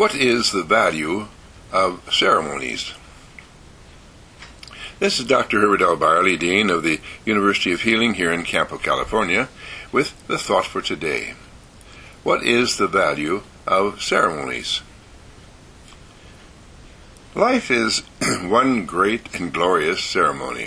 What is the value of ceremonies? This is Dr. Herbert L. Byerly, Dean of the University of Healing here in Campo, California, with the thought for today. What is the value of ceremonies? Life is one great and glorious ceremony.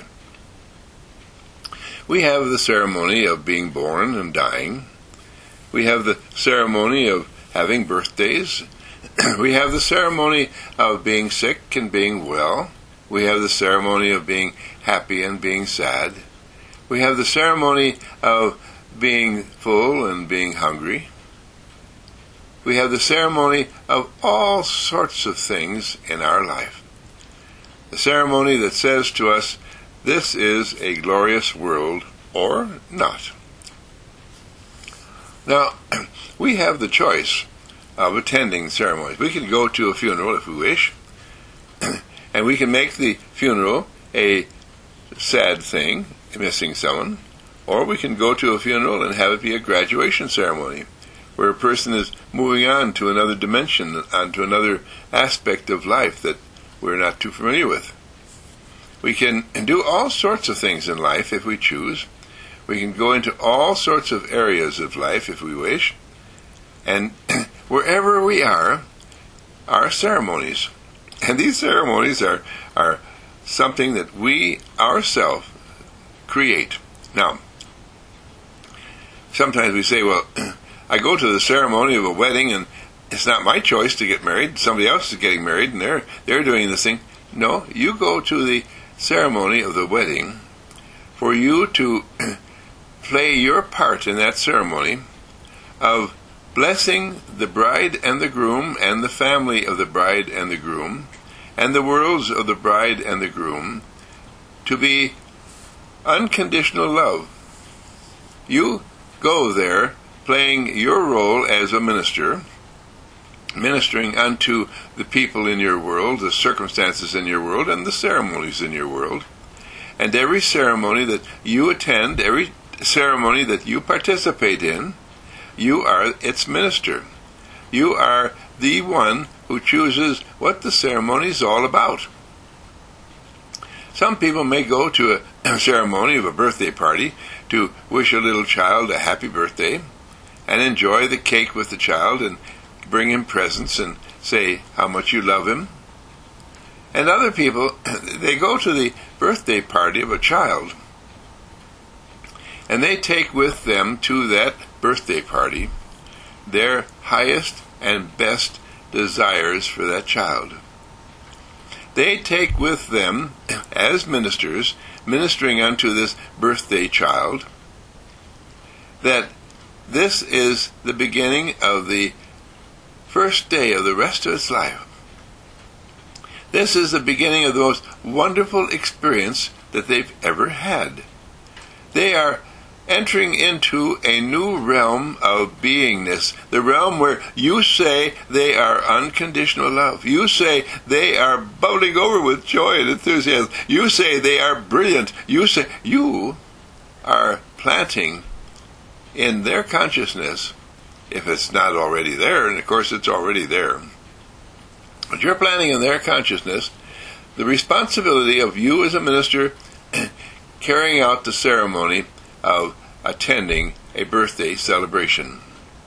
We have the ceremony of being born and dying. We have the ceremony of having birthdays. We have the ceremony of being sick and being well. We have the ceremony of being happy and being sad. We have the ceremony of being full and being hungry. We have the ceremony of all sorts of things in our life. The ceremony that says to us, this is a glorious world or not. Now, we have the choice of attending ceremonies. We can go to a funeral if we wish, and we can make the funeral a sad thing, missing someone, or we can go to a funeral and have it be a graduation ceremony, where a person is moving on to another dimension, onto another aspect of life that we're not too familiar with. We can do all sorts of things in life if we choose. We can go into all sorts of areas of life if we wish. And wherever we are ceremonies. And these ceremonies are something that we ourselves create. Now, sometimes we say, well, I go to the ceremony of a wedding and it's not my choice to get married. Somebody else is getting married and they're doing this thing. No, you go to the ceremony of the wedding for you to play your part in that ceremony of blessing the bride and the groom and the family of the bride and the groom and the worlds of the bride and the groom to be unconditional love. You go there playing your role as a minister, ministering unto the people in your world, the circumstances in your world, and the ceremonies in your world. And every ceremony that you attend, every ceremony that you participate in, you are its minister. You are the one who chooses what the ceremony is all about. Some people may go to a ceremony of a birthday party to wish a little child a happy birthday and enjoy the cake with the child and bring him presents and say how much you love him. And other people, they go to the birthday party of a child and they take with them to that birthday party their highest and best desires for that child. They take with them, as ministers, ministering unto this birthday child, that this is the beginning of the first day of the rest of its life. This is the beginning of the most wonderful experience that they've ever had. They are entering into a new realm of beingness, the realm where you say they are unconditional love. You say they are bubbling over with joy and enthusiasm. You say they are brilliant. You say you are planting in their consciousness, if it's not already there, and of course it's already there, but you're planting in their consciousness the responsibility of you as a minister carrying out the ceremony of attending a birthday celebration.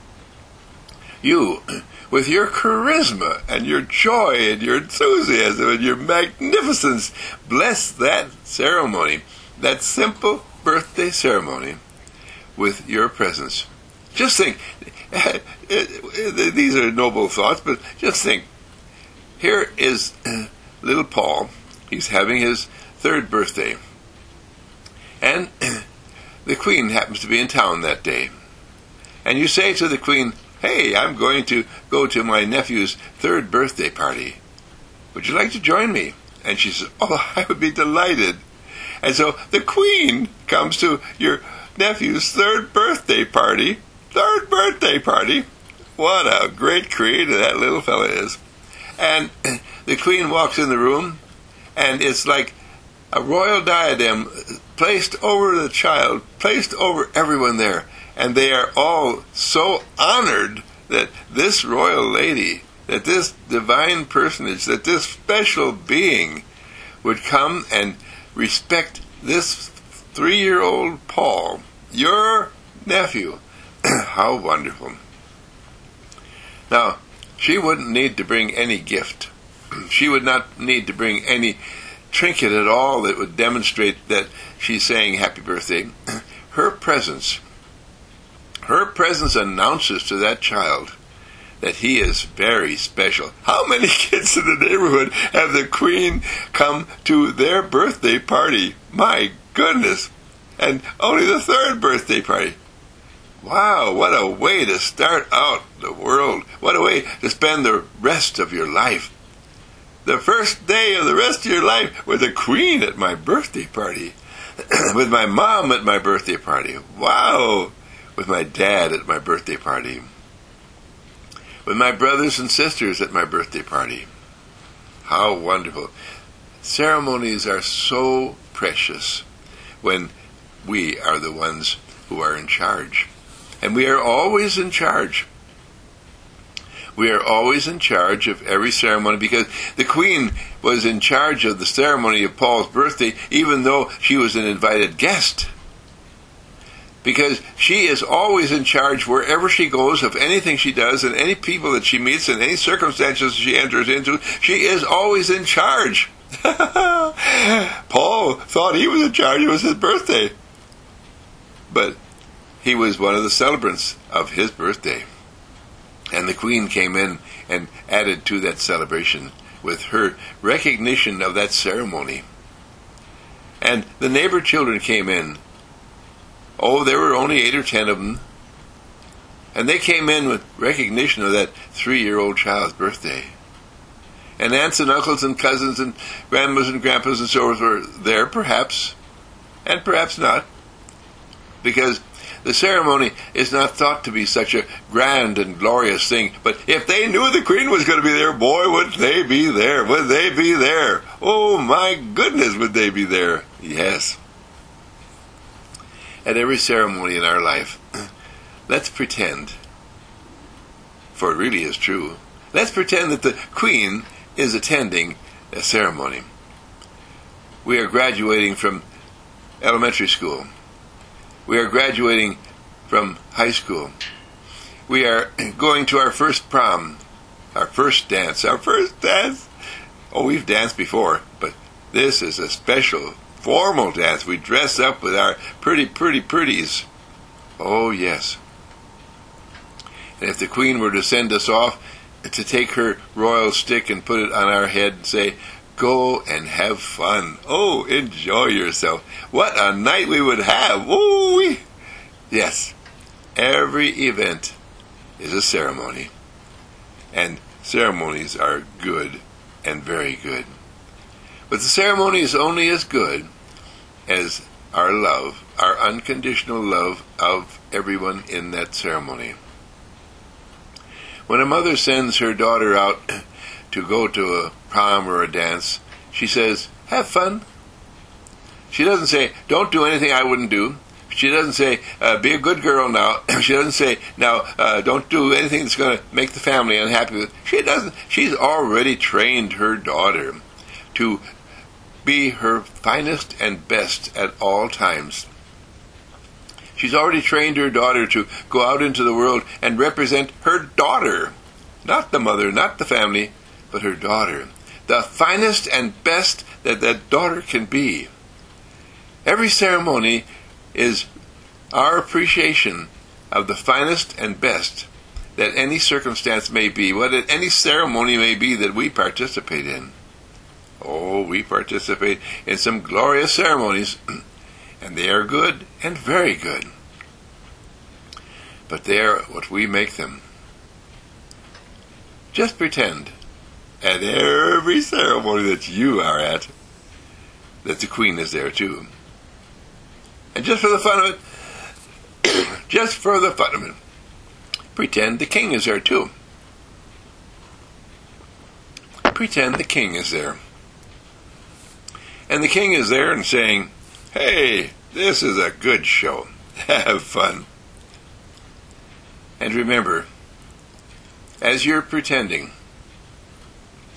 You, with your charisma and your joy and your enthusiasm and your magnificence, bless that ceremony, that simple birthday ceremony, with your presence. Just think, these are noble thoughts, but just think, here is little Paul. He's having his third birthday. And the Queen happens to be in town that day. And you say to the Queen, hey, I'm going to go to my nephew's third birthday party. Would you like to join me? And she says, oh, I would be delighted. And so the Queen comes to your nephew's third birthday party. Third birthday party. What a great creator that little fella is. And the Queen walks in the room, and it's like a royal diadem placed over the child, placed over everyone there. And they are all so honored that this royal lady that this divine personage, that this special being would come and respect this 3-year-old Paul, your nephew. How wonderful. Now, she wouldn't need to bring any gift. She would not need to bring any trinket at all that would demonstrate that she's saying happy birthday. Her presence announces to that child that he is very special. How many kids in the neighborhood have the Queen come to their birthday party? My goodness. And only the 3rd birthday party. Wow, what a way to start out the world. What a way to spend the rest of your life. The first day of the rest of your life with the Queen at my birthday party. With my mom at my birthday party. Wow. With my dad at my birthday party. With my brothers and sisters at my birthday party. How wonderful. Ceremonies are so precious when we are the ones who are in charge. And we are always in charge. We are always in charge of every ceremony, because the Queen was in charge of the ceremony of Paul's birthday, even though she was an invited guest. Because she is always in charge wherever she goes, of anything she does, and any people that she meets, and any circumstances she enters into. She is always in charge. Paul thought he was in charge. It was his birthday. But he was one of the celebrants of his birthday. And the Queen came in and added to that celebration with her recognition of that ceremony. And the neighbor children came in. Oh, there were only 8 or 10 of them. And they came in with recognition of that 3-year-old child's birthday. And aunts and uncles and cousins and grandmas and grandpas and so forth were there, perhaps, and perhaps not. Because the ceremony is not thought to be such a grand and glorious thing. But if they knew the Queen was going to be there, boy, would they be there. Would they be there? Oh, my goodness, would they be there? Yes. At every ceremony in our life, let's pretend, for it really is true, let's pretend that the Queen is attending a ceremony. We are graduating from elementary school. We are graduating from high school. We are going to our first prom, our first dance. Oh, we've danced before, but this is a special, formal dance. We dress up with our pretties. Oh, yes. And if the Queen were to send us off to take her royal stick and put it on our head and say, "Go and have fun. Oh, enjoy yourself." What a night we would have. Ooh, yes. Every event is a ceremony. And ceremonies are good and very good. But the ceremony is only as good as our love, our unconditional love of everyone in that ceremony. When a mother sends her daughter out to go to a prom or a dance, she says, "Have fun." She doesn't say, "Don't do anything I wouldn't do." She doesn't say, "Be a good girl now." She doesn't say, "Now, don't do anything that's going to make the family unhappy." She doesn't. She's already trained her daughter to be her finest and best at all times. She's already trained her daughter to go out into the world and represent her daughter. Not the mother, not the family, but her daughter. The finest and best that that daughter can be. Every ceremony is our appreciation of the finest and best that any circumstance may be, what any ceremony may be that we participate in. Oh, we participate in some glorious ceremonies, and they are good and very good. But they are what we make them. Just pretend at every ceremony that you are at that the Queen is there too. And just for the fun of it, pretend the King is there too. Pretend the King is there. And the King is there and saying, "Hey, this is a good show. Have fun." And remember, as you're pretending,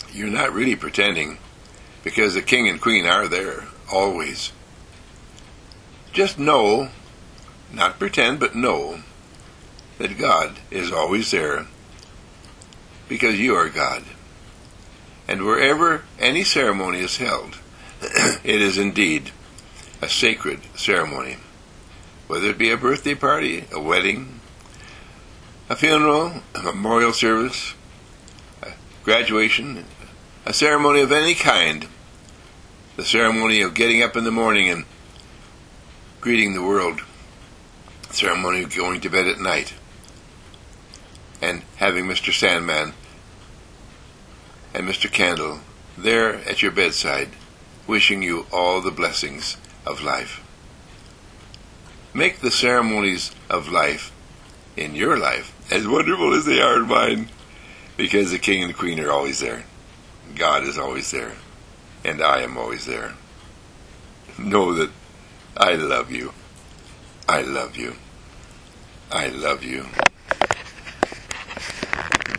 you're not really pretending, because the king and queen are there, always. Just know, not pretend, but know that God is always there, because you are God. And wherever any ceremony is held, it is indeed a sacred ceremony. Whether it be a birthday party, a wedding, a funeral, a memorial service, a graduation, a ceremony of any kind, the ceremony of getting up in the morning and greeting the world, the ceremony of going to bed at night, and having Mr. Sandman and Mr. Candle there at your bedside, wishing you all the blessings of life. Make the ceremonies of life in your life as wonderful as they are in mine, because the king and the queen are always there. God is always there, and I am always there. Know that I love you. I love you. I love you.